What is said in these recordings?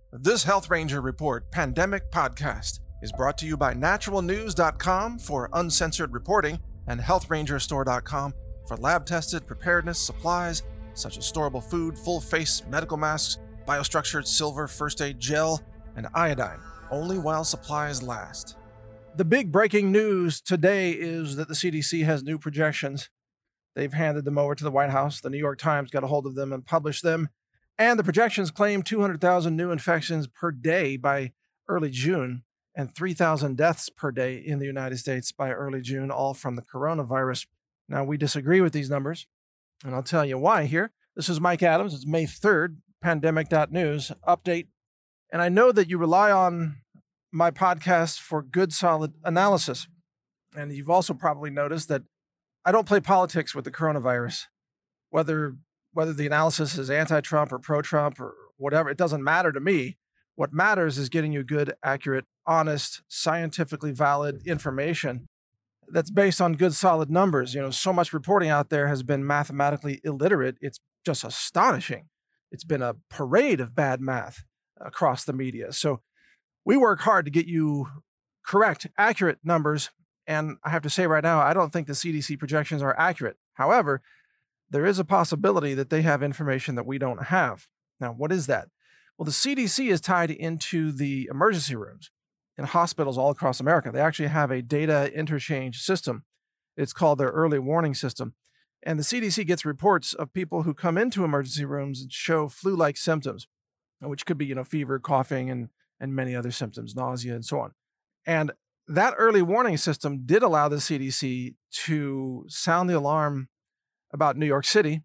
This Health Ranger Report Pandemic Podcast is brought to you by naturalnews.com for uncensored reporting and healthrangerstore.com for lab-tested preparedness supplies such as storable food, full-face medical masks, biostructured silver first aid gel, and iodine, only while supplies last. The big breaking news today is that the CDC has new projections. They've handed them over to the White House. The New York Times got a hold of them and published them. And the projections claim 200,000 new infections per day by early June and 3,000 deaths per day in the United States by early June, all from the coronavirus. Now, we disagree with these numbers, and I'll tell you why here. This is Mike Adams. It's May 3rd, pandemic.news update. And I know that you rely on my podcast for good, solid analysis. And you've also probably noticed that I don't play politics with the coronavirus, whether the analysis is anti-Trump or pro-Trump or whatever. It doesn't matter to me. What matters is getting you good, accurate, honest, scientifically valid information that's based on good, solid numbers. You know, so much reporting out there has been mathematically illiterate. It's just astonishing. It's been a parade of bad math across the media. So we work hard to get you correct, accurate numbers. And I have to say right now, I don't think the CDC projections are accurate. However, there is a possibility that they have information that we don't have. Now, what is that? Well, the CDC is tied into the emergency rooms in hospitals all across America. They actually have a data interchange system. It's called their early warning system. And the CDC gets reports of people who come into emergency rooms and show flu-like symptoms, which could be, fever, coughing, and many other symptoms, nausea, and so on. And that early warning system did allow the CDC to sound the alarm about New York City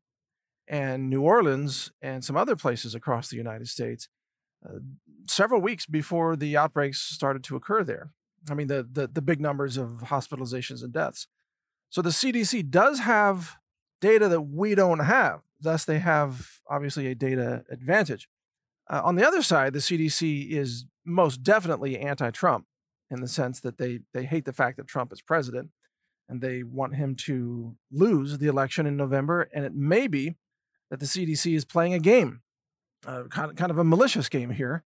and New Orleans and some other places across the United States several weeks before the outbreaks started to occur there. I mean, the big numbers of hospitalizations and deaths. So the CDC does have data that we don't have. Thus, they have obviously a data advantage. On the other side, the CDC is most definitely anti-Trump in the sense that they hate the fact that Trump is president. And they want him to lose the election in November. And it may be that the CDC is playing a game, kind of a malicious game here,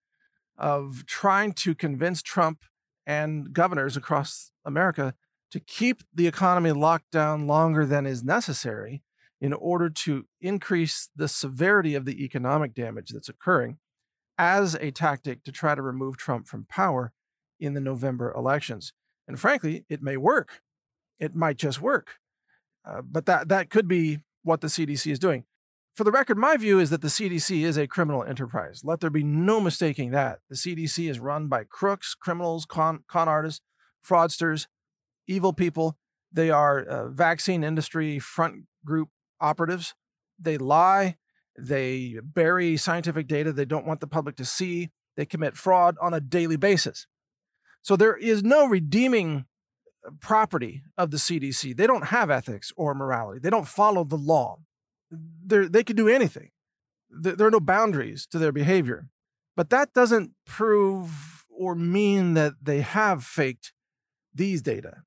of trying to convince Trump and governors across America to keep the economy locked down longer than is necessary in order to increase the severity of the economic damage that's occurring as a tactic to try to remove Trump from power in the November elections. And frankly, it may work. It might just work. But that could be what the CDC is doing. For the record, my view is that the CDC is a criminal enterprise. Let there be no mistaking that. The CDC is run by crooks, criminals, con artists, fraudsters, evil people. They are vaccine industry front group operatives. They lie. They bury scientific data they don't want the public to see. They commit fraud on a daily basis. So there is no redeeming property of the CDC. They don't have ethics or morality. They don't follow the law. They could do anything. There are no boundaries to their behavior. But that doesn't prove or mean that they have faked these data.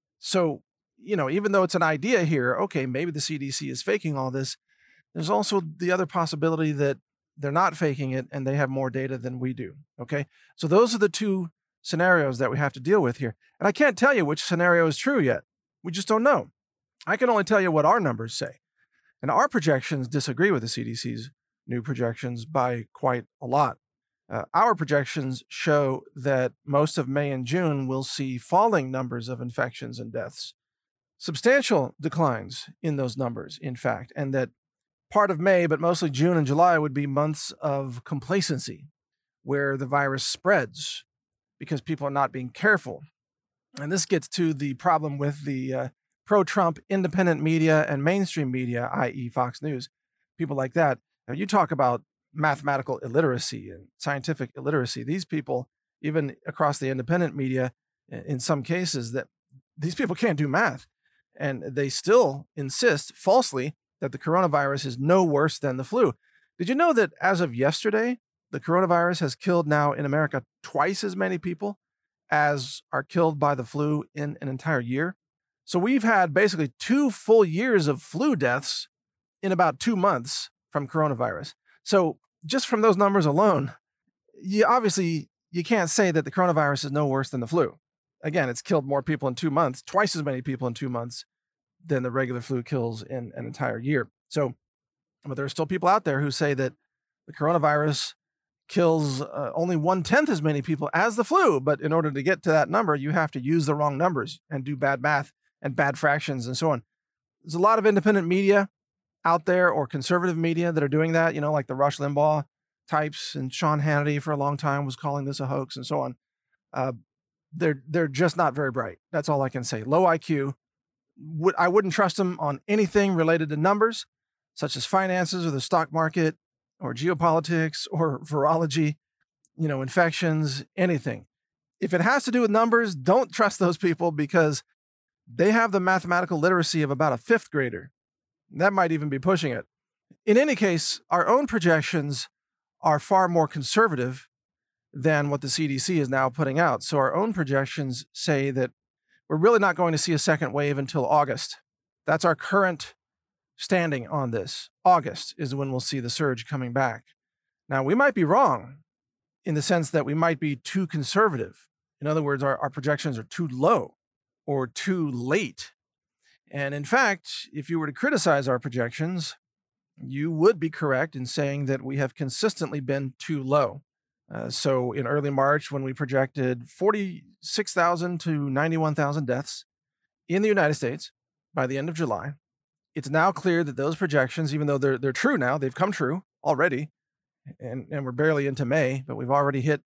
So, even though it's an idea here, okay, maybe the CDC is faking all this, there's also the other possibility that they're not faking it and they have more data than we do, okay? So those are the two scenarios that we have to deal with here. And I can't tell you which scenario is true yet. We just don't know. I can only tell you what our numbers say. And our projections disagree with the CDC's new projections by quite a lot. Our projections show that most of May and June will see falling numbers of infections and deaths. Substantial declines in those numbers, in fact, and that part of May, but mostly June and July, would be months of complacency where the virus spreads because people are not being careful. And this gets to the problem with the pro-Trump independent media and mainstream media, i.e. Fox News, people like that. Now, you talk about mathematical illiteracy and scientific illiteracy. These people, even across the independent media, in some cases, that these people can't do math. And they still insist falsely that the coronavirus is no worse than the flu. Did you know that as of yesterday, the coronavirus has killed now in America twice as many people as are killed by the flu in an entire year? So we've had basically 2 full years of flu deaths in about 2 months from coronavirus. So just from those numbers alone, obviously you can't say that the coronavirus is no worse than the flu. Again, it's killed more people in 2 months, twice as many people in 2 months than the regular flu kills in an entire year. So, but there are still people out there who say that the coronavirus kills only 1/10 as many people as the flu. But in order to get to that number, you have to use the wrong numbers and do bad math and bad fractions and so on. There's a lot of independent media out there, or conservative media, that are doing that, like the Rush Limbaugh types, and Sean Hannity for a long time was calling this a hoax and so on. They're just not very bright. That's all I can say. Low IQ. I wouldn't trust them on anything related to numbers, such as finances or the stock market or geopolitics or virology, infections, anything. If it has to do with numbers, don't trust those people, because they have the mathematical literacy of about a fifth grader. That might even be pushing it. In any case, our own projections are far more conservative than what the CDC is now putting out. So our own projections say that we're really not going to see a second wave until August. That's our current standing on this. August is when we'll see the surge coming back. Now, we might be wrong in the sense that we might be too conservative. In other words, our projections are too low or too late. And in fact, if you were to criticize our projections, you would be correct in saying that we have consistently been too low. So in early March, when we projected 46,000 to 91,000 deaths in the United States by the end of July, it's now clear that those projections, even though they're true now, they've come true already, and we're barely into May, but we've already hit,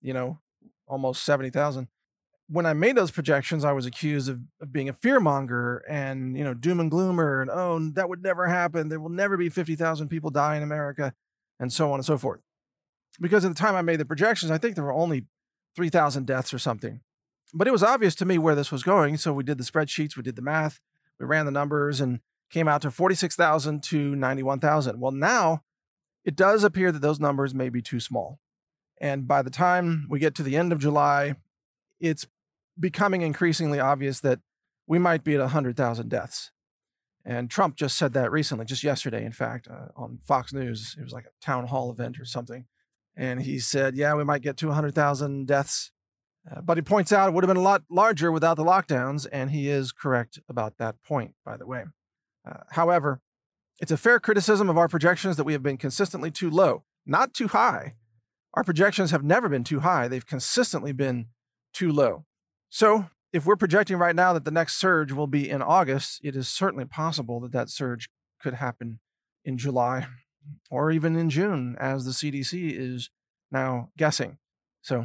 almost 70,000. When I made those projections, I was accused of being a fearmonger and, doom and gloomer, and, oh, that would never happen. There will never be 50,000 people die in America, and so on and so forth. Because at the time I made the projections, I think there were only 3,000 deaths or something. But it was obvious to me where this was going, so we did the spreadsheets, we did the math, we ran the numbers, and came out to 46,000 to 91,000. Well, now it does appear that those numbers may be too small. And by the time we get to the end of July, it's becoming increasingly obvious that we might be at 100,000 deaths. And Trump just said that recently, just yesterday, in fact, on Fox News. It was like a town hall event or something. And he said, yeah, we might get to 100,000 deaths. But he points out it would have been a lot larger without the lockdowns. And he is correct about that point, by the way. However, it's a fair criticism of our projections that we have been consistently too low, not too high. Our projections have never been too high. They've consistently been too low. So if we're projecting right now that the next surge will be in August, it is certainly possible that that surge could happen in July or even in June, as the CDC is now guessing. So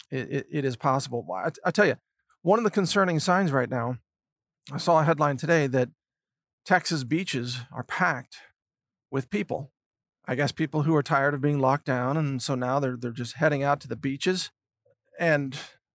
it is possible. I tell you, one of the concerning signs right now, I saw a headline today that Texas beaches are packed with people. I guess people who are tired of being locked down, and so now they're just heading out to the beaches. And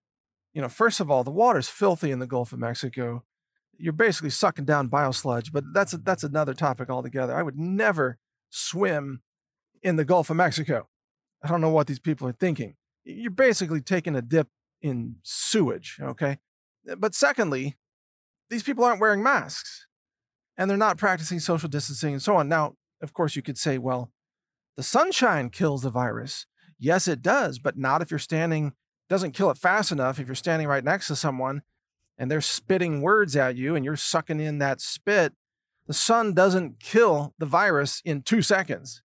first of all, the water's filthy in the Gulf of Mexico. You're basically sucking down biosludge, but that's another topic altogether. I would never swim in the Gulf of Mexico. I don't know what these people are thinking. You're basically taking a dip in sewage, okay? But secondly, these people aren't wearing masks, and they're not practicing social distancing and so on. Now, of course, you could say, well, the sunshine kills the virus. Yes, it does, but not if you're standing. Doesn't kill it fast enough if you're standing right next to someone and they're spitting words at you and you're sucking in that spit. The sun doesn't kill the virus in 2 seconds.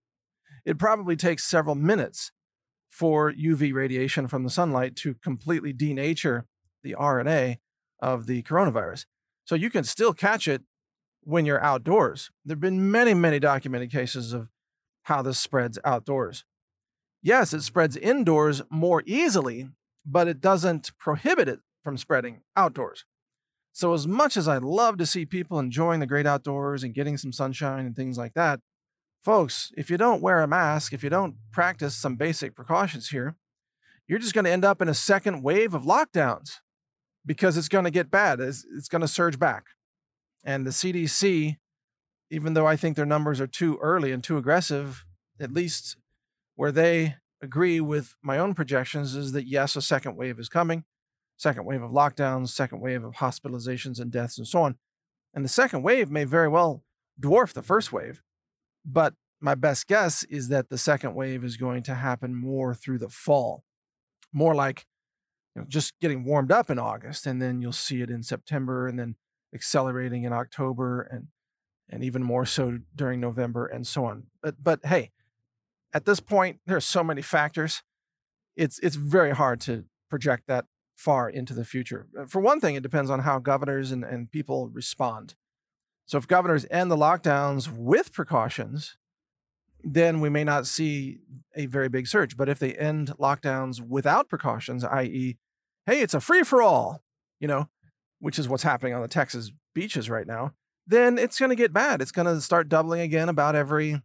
It probably takes several minutes for UV radiation from the sunlight to completely denature the RNA of the coronavirus. So you can still catch it when you're outdoors. There have been many, many documented cases of how this spreads outdoors. Yes, it spreads indoors more easily, but it doesn't prohibit it from spreading outdoors. So as much as I'd love to see people enjoying the great outdoors and getting some sunshine and things like that, folks, if you don't wear a mask, if you don't practice some basic precautions here, you're just going to end up in a second wave of lockdowns, because it's going to get bad. It's going to surge back. And the CDC, even though I think their numbers are too early and too aggressive, at least where they agree with my own projections, is that yes, a second wave is coming, second wave of lockdowns, second wave of hospitalizations and deaths and so on. And the second wave may very well dwarf the first wave, but my best guess is that the second wave is going to happen more through the fall, more like just getting warmed up in August, and then you'll see it in September, and then accelerating in October, and even more so during November, and so on. But hey, at this point, there's so many factors. It's very hard to project that far into the future. For one thing, it depends on how governors and people respond. So if governors end the lockdowns with precautions, then we may not see a very big surge. But if they end lockdowns without precautions, i.e., hey, it's a free-for-all, which is what's happening on the Texas beaches right now, then it's going to get bad. It's going to start doubling again about every,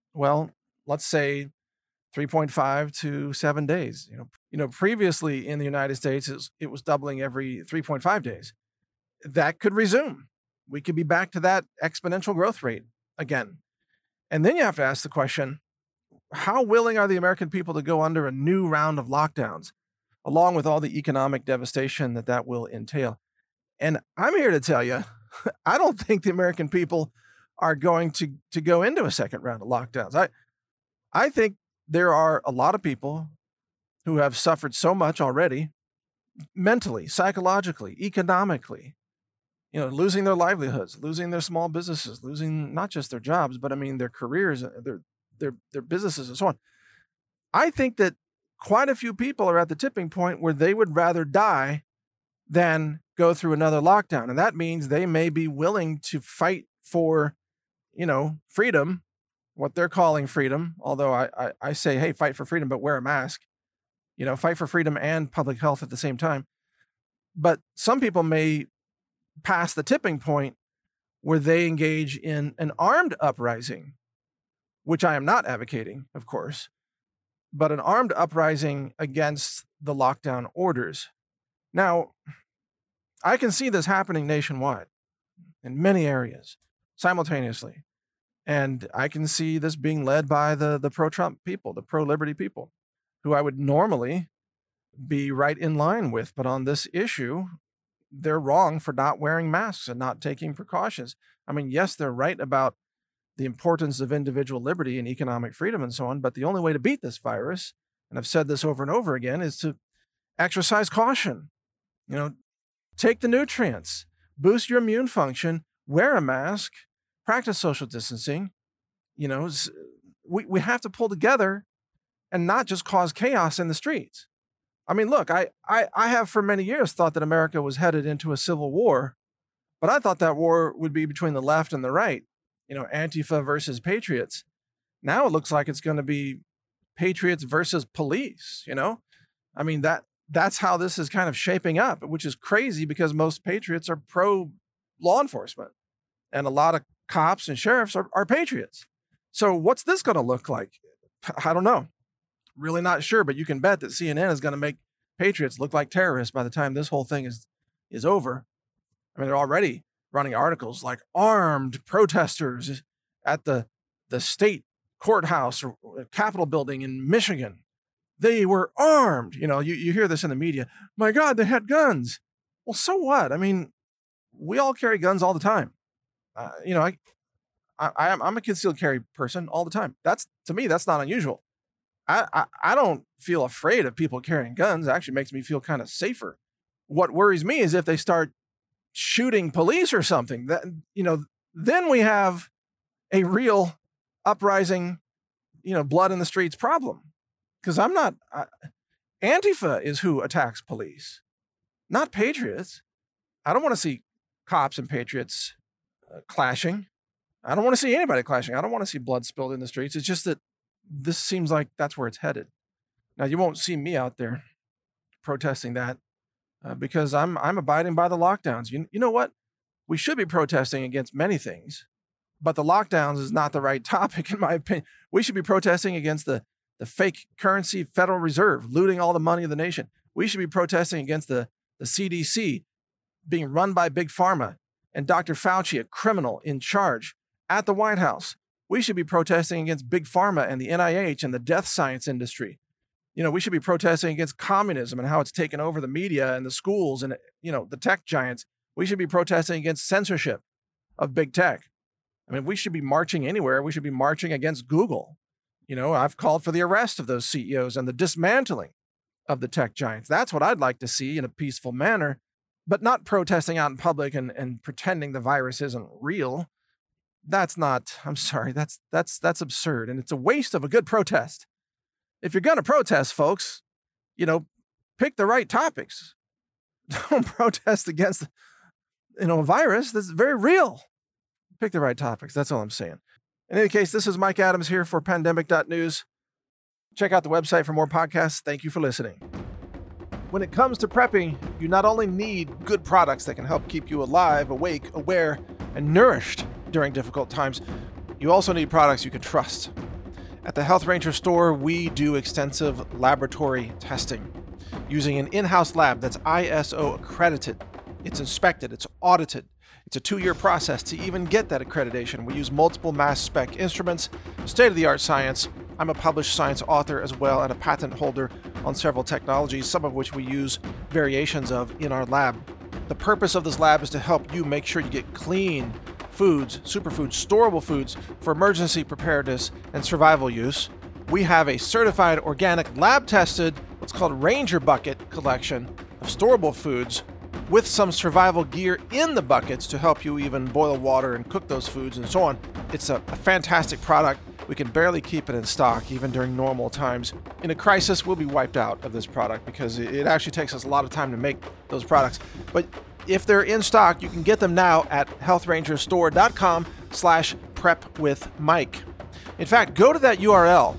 let's say 3.5 to 7 days. Previously in the United States, it was doubling every 3.5 days. That could resume. We could be back to that exponential growth rate again. And then you have to ask the question, how willing are the American people to go under a new round of lockdowns, along with all the economic devastation that will entail? And I'm here to tell you, I don't think the American people are going to go into a second round of lockdowns. I think there are a lot of people who have suffered so much already, mentally, psychologically, economically, losing their livelihoods, losing their small businesses, losing not just their jobs, but their careers, their businesses, and so on. I think that quite a few people are at the tipping point where they would rather die than go through another lockdown. And that means they may be willing to fight for, freedom, what they're calling freedom. Although I say, hey, fight for freedom, but wear a mask, fight for freedom and public health at the same time. But some people may pass the tipping point where they engage in an armed uprising, which I am not advocating, of course, but an armed uprising against the lockdown orders. Now, I can see this happening nationwide in many areas simultaneously. And I can see this being led by the pro-Trump people, the pro-liberty people, who I would normally be right in line with. But on this issue, they're wrong for not wearing masks and not taking precautions. Yes, they're right about the importance of individual liberty and economic freedom and so on, but the only way to beat this virus, and I've said this over and over again, is to exercise caution. Take the nutrients, boost your immune function, wear a mask, practice social distancing. We have to pull together and not just cause chaos in the streets. Look, I have for many years thought that America was headed into a civil war, but I thought that war would be between the left and the right, Antifa versus patriots. Now it looks like it's going to be patriots versus police, that's how this is kind of shaping up, which is crazy because most patriots are pro law enforcement and a lot of cops and sheriffs are patriots. So what's this going to look like? I don't know. Really not sure, but you can bet that CNN is going to make patriots look like terrorists by the time this whole thing is over. They're already running articles like armed protesters at the state courthouse or Capitol building in Michigan. They were armed. You hear this in the media. My God, they had guns. Well, so what? We all carry guns all the time. I'm a concealed carry person all the time. To me, that's not unusual. I don't feel afraid of people carrying guns. It actually makes me feel kind of safer. What worries me is if they start shooting police or something, then we have a real uprising, blood in the streets problem. Because Antifa is who attacks police, not patriots. I don't want to see cops and patriots clashing. I don't want to see anybody clashing. I don't want to see blood spilled in the streets. It's just that this seems like that's where it's headed. Now, you won't see me out there protesting that because I'm abiding by the lockdowns. You know what? We should be protesting against many things, but the lockdowns is not the right topic, in my opinion. We should be protesting against the fake currency Federal Reserve looting all the money of the nation. We should be protesting against the CDC being run by Big Pharma and Dr. Fauci, a criminal in charge at the White House. We should be protesting against Big Pharma and the NIH and the death science industry. We should be protesting against communism and how it's taken over the media and the schools and, the tech giants. We should be protesting against censorship of big tech. I mean, we should be marching anywhere. We should be marching against Google. I've called for the arrest of those CEOs and the dismantling of the tech giants. That's what I'd like to see in a peaceful manner, but not protesting out in public and pretending the virus isn't real. That's not, I'm sorry, that's absurd. And it's a waste of a good protest. If you're going to protest, folks, pick the right topics. Don't protest against, a virus that's very real. Pick the right topics. That's all I'm saying. In any case, this is Mike Adams here for Pandemic.News. Check out the website for more podcasts. Thank you for listening. When it comes to prepping, you not only need good products that can help keep you alive, awake, aware, and nourished during difficult times, you also need products you can trust. At the Health Ranger store, we do extensive laboratory testing using an in-house lab that's ISO accredited. It's inspected, it's audited. It's a 2-year process to even get that accreditation. We use multiple mass spec instruments, state-of-the-art science. I'm a published science author as well and a patent holder on several technologies, some of which we use variations of in our lab. The purpose of this lab is to help you make sure you get clean foods, superfoods, storable foods for emergency preparedness and survival use. We have a certified organic lab-tested, what's called Ranger Bucket collection of storable foods with some survival gear in the buckets to help you even boil water and cook those foods and so on. It's a fantastic product. We can barely keep it in stock even during normal times. In a crisis, we'll be wiped out of this product because it actually takes us a lot of time to make those products. But if they're in stock, you can get them now at healthrangerstore.com/prepwithmike. In fact, go to that URL,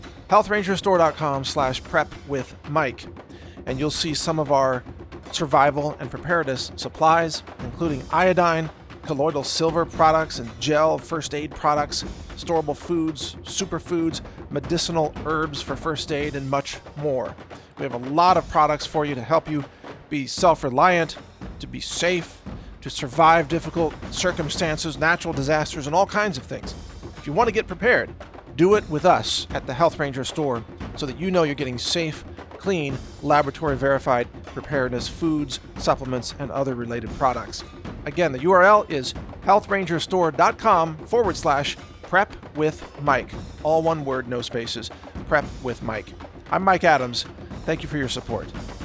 healthrangerstore.com/prepwithmike, and you'll see some of our survival and preparedness supplies, including iodine, colloidal silver products and gel first aid products, storable foods, superfoods, medicinal herbs for first aid, and much more. We have a lot of products for you to help you be self-reliant, to be safe, to survive difficult circumstances, natural disasters, and all kinds of things. If you want to get prepared, do it with us at the Health Ranger store so that you know you're getting safe, clean, laboratory-verified preparedness foods, supplements, and other related products. Again, the URL is healthrangerstore.com/prepwithmike. All one word, no spaces. Prep with Mike. I'm Mike Adams. Thank you for your support.